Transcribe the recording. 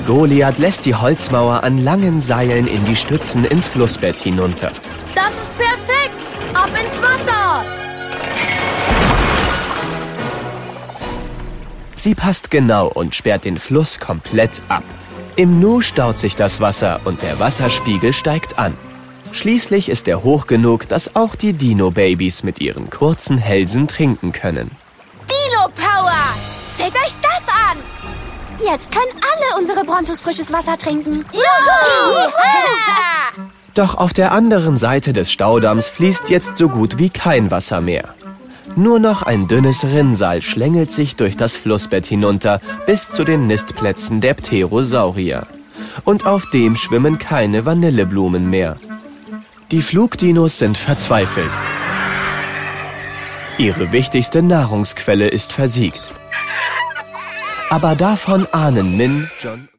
Goliath lässt die Holzmauer an langen Seilen in die Stützen ins Flussbett hinunter. Das ist perfekt! Ab ins Wasser! Sie passt genau und sperrt den Fluss komplett ab. Im Nu staut sich das Wasser und der Wasserspiegel steigt an. Schließlich ist er hoch genug, dass auch die Dino-Babys mit ihren kurzen Hälsen trinken können. Dino-Power! Seht euch das an! Jetzt können alle unsere Brontos frisches Wasser trinken. Juhu! Doch auf der anderen Seite des Staudamms fließt jetzt so gut wie kein Wasser mehr. Nur noch ein dünnes Rinnsal schlängelt sich durch das Flussbett hinunter bis zu den Nistplätzen der Pterosaurier. Und auf dem schwimmen keine Vanilleblumen mehr. Die Flugdinos sind verzweifelt. Ihre wichtigste Nahrungsquelle ist versiegt. Aber davon ahnen Min, John